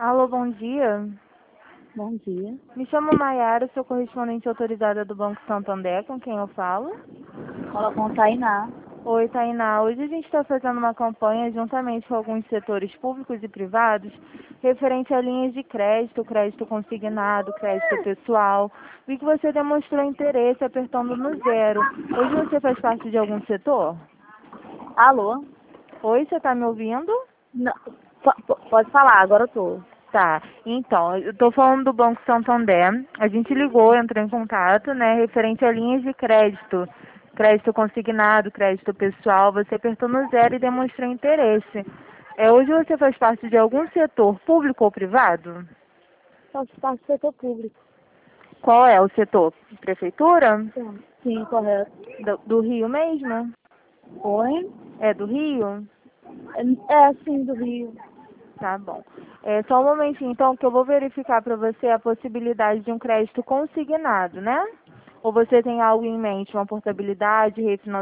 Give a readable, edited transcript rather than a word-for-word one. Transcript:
Alô, bom dia. Bom dia. Me chamo Maiara, sou correspondente autorizada do Banco Santander, com quem eu falo. Fala com Tainá. Oi, Tainá. Hoje a gente está fazendo uma campanha juntamente com alguns setores públicos e privados referente a linhas de crédito, crédito consignado, crédito pessoal. Vi que você demonstrou interesse apertando no zero. Hoje você faz parte de algum setor? Alô? Oi, você está me ouvindo? Não, pode falar, agora eu tô. Tá, então, eu tô falando do Banco Santander. A gente ligou, entrou em contato, né, referente a linhas de crédito, crédito consignado, crédito pessoal. Você apertou no zero e demonstrou interesse. Hoje você faz parte de algum setor público ou privado? Faço parte do setor público. Qual é o setor? Prefeitura? Sim, correto. Do Rio mesmo? Oi? É do Rio? É, sim, do Rio. Tá bom. Só um momentinho, então, que eu vou verificar para você a possibilidade de um crédito consignado, né? Ou você tem algo em mente, uma portabilidade, refinanciamento?